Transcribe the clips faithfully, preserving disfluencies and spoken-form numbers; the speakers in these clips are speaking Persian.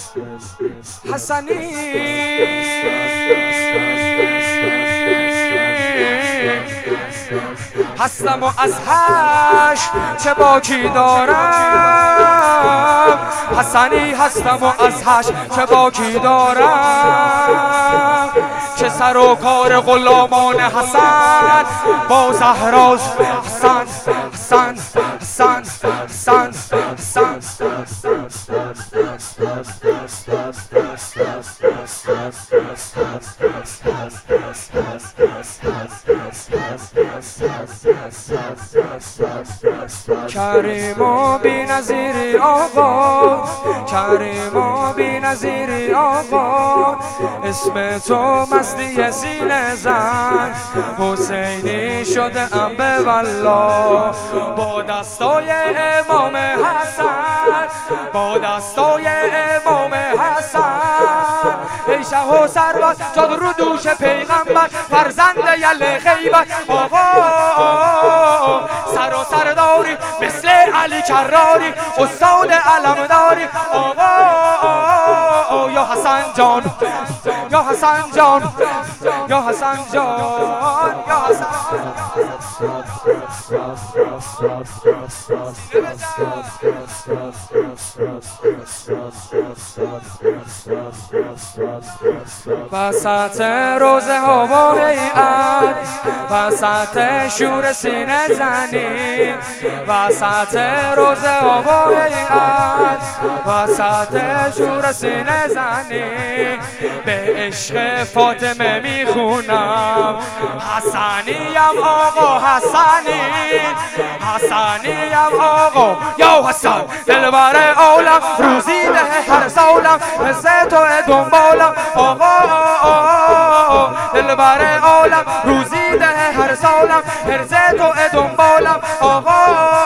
حسنی هستم و از هش چه باکی دارم، حسنی هستم و از هش چه باکی دارم، چه سر و کار غلامان حسن با زهراست. حسن حسن حسن حسن حسن کریم و بی نظیری آقا، کریم و بی نظیری آقا، اسم تو مستی سینه زن، حسینی شده ام به والله، با دستای امام حسن، با دستای امام حسن، ای شه و سرباز جاد رو دوش پیغمبر، فرزند یل خیبر آقا، سر و سرداری مثل علی کراری، استاد علمداری آقا، یا حسن جان یا حسن جان یا حسن جان یا حسن وسط روزه ها و هیئت، وسط شور سینه زنی، وسط روزه ها و هیئت، وسط شور سینه زنی، به عشق فاطمه میخونم، حسنیم آقا حسنی، حسنیم آقا یا حسن، دلبر عالم روزی ده هر سالم، مثل تو دنبالم آقا، دلبر عالم روزی ده هر سالم، هرز تو دنبالم آقا،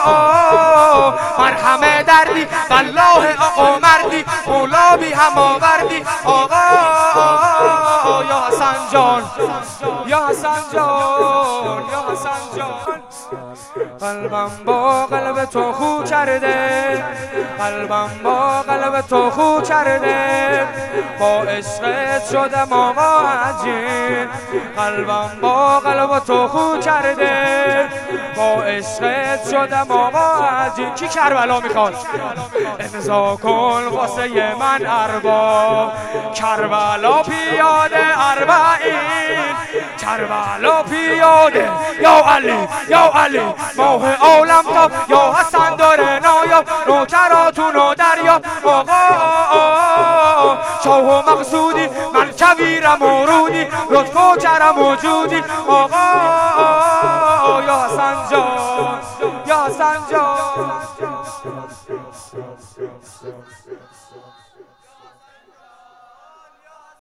مرهم دردی والله آقا مردی، مولا بی هم آوردی آقا، یا حسن جان یا حسن جان یا حسن جان، قلبم با قلب تو خو کرده، قلبم با قلب تو خو کرده، با عشقت شدم آقا عجین، قلبم با قلب تو خو کرده، با عشقت شدم آقا عجین. کی کربلا میخواد؟ امضا کن واسه من ارباب، کربلا پیاده اربعین، کربلا پیاده یا علی یا علی، ماه عالم تا یا حسن داره نایاب، نوکراتون و دریا آقا، شاه و مقصودی من کبیرم و رودی، لطف و کرم و جودی آقا، یا حسن جان یا حسن جان.